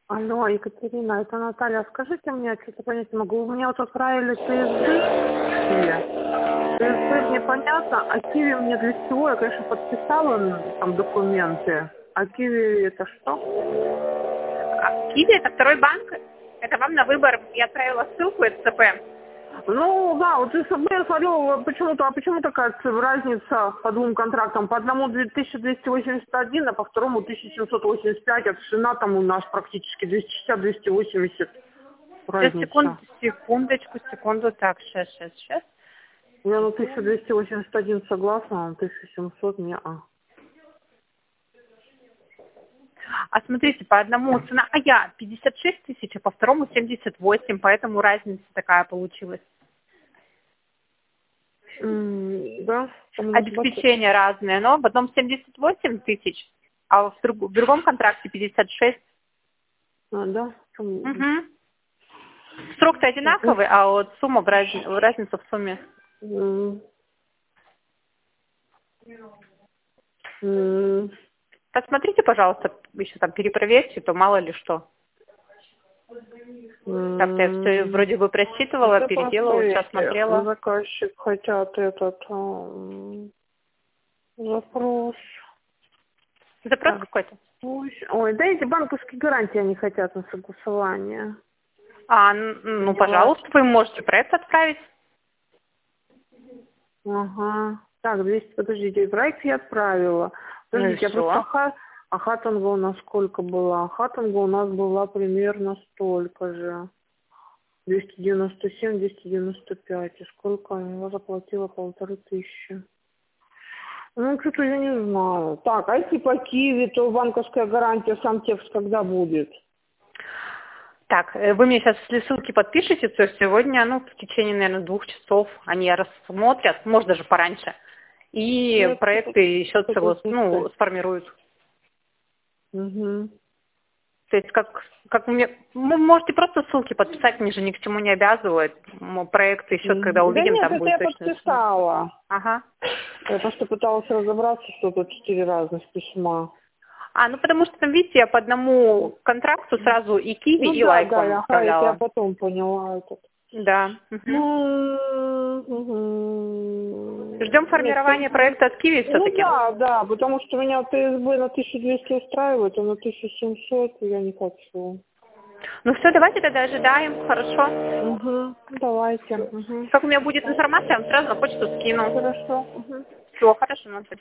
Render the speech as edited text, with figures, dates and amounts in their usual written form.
Алло, Екатерина, это Наталья. Скажите мне, что-то понять не могу. Вы мне вот отправили ТСБ. ТСБ мне понятно, а Киви мне для чего? Я, конечно, подписала там документы. А Киви это что? Киви — это второй банк. Это вам на выбор. Я отправила ссылку, это ЦП. Ну, да, вот СБ я смотрю, почему-то, а почему такая разница по двум контрактам? По одному 2281, а по второму 1785, а цена там у нас практически 260-280 разница. Секунду. Так, сейчас. Я на 1281 согласна, а на 1700 не а. А смотрите, по одному цена, 56 тысяч, а по второму 78, поэтому разница такая получилась. Да? Обеспечения разные, но в одном 78 тысяч, а в другом контракте 56. А, да? Угу. Срок-то одинаковый, а вот сумма разница в сумме. Посмотрите, пожалуйста, еще там перепроверьте, то мало ли что. Так-то я все вроде бы просчитывала, это переделала, сейчас смотрела. Заказчик хотят этот запрос. Запрос какой-то? Ой, дайте банковские гарантии они хотят на согласование. Ну, пожалуйста, вы можете проект отправить. Ага. Так, 200, подождите, проект я отправила. Подождите, я просто Ахатанга у нас сколько была? Ахатанга у нас была примерно столько же. 297, 295. И сколько я заплатила? 1500. Ну, что-то я не знаю. Так, а если по Киеве, то банковская гарантия, сам текст когда будет? Так, вы мне сейчас ссылки подпишите, то есть сегодня, в течение, наверное, 2 часов они рассмотрят, может, даже пораньше, и проекты еще сформируют. Угу. То есть, как вы можете просто ссылки подписать, они же ни к чему не обязывают. Проект еще, когда увидим, да нет, там будет точно. Я подписала. Ага. Я просто пыталась разобраться, что тут 4 разных письма. Потому что там, видите, я по одному контракту сразу и Киви, и Лайк вам отправляла. Я потом поняла это. Да. Ждем формирования проекта от Киви все-таки. Да, потому что меня ТСБ на 1200 устраивает, а на 1700 я не хочу. Все, давайте тогда ожидаем, хорошо? Давайте. Как у меня будет информация, я вам сразу на почту скину. Хорошо. Все, хорошо, Наталья.